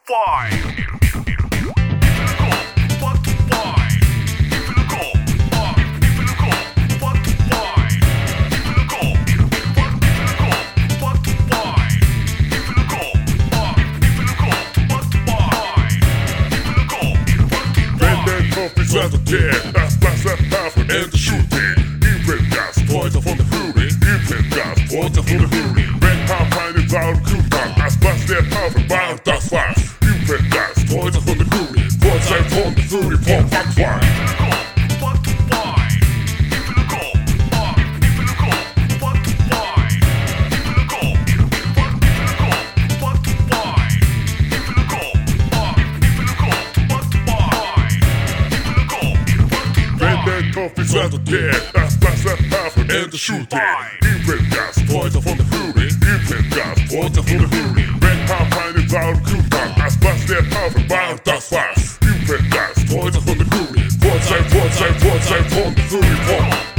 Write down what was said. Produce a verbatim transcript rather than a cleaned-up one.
five. Zet het neer, dat is het tafel en de shooting. Inbrengas, pointer van de groening. Inbrengas, pointer van de groening. Met haar pijn in blauwe koelkant, als pas der tafel, maar dat was. Inbrengas, pointer van de groening. Pointer van de groening, van wat waar. Zet het neer, dat is het tafel en de shooting. Inbrengas, pointer van de groening. Inbrengas, pointer van de groening. Met haar pijn in blauwe koelkant, als pas der tafel, maar dat was. Inbrengas, pointer van de groening. Pointer, pointer, pointer van de groening.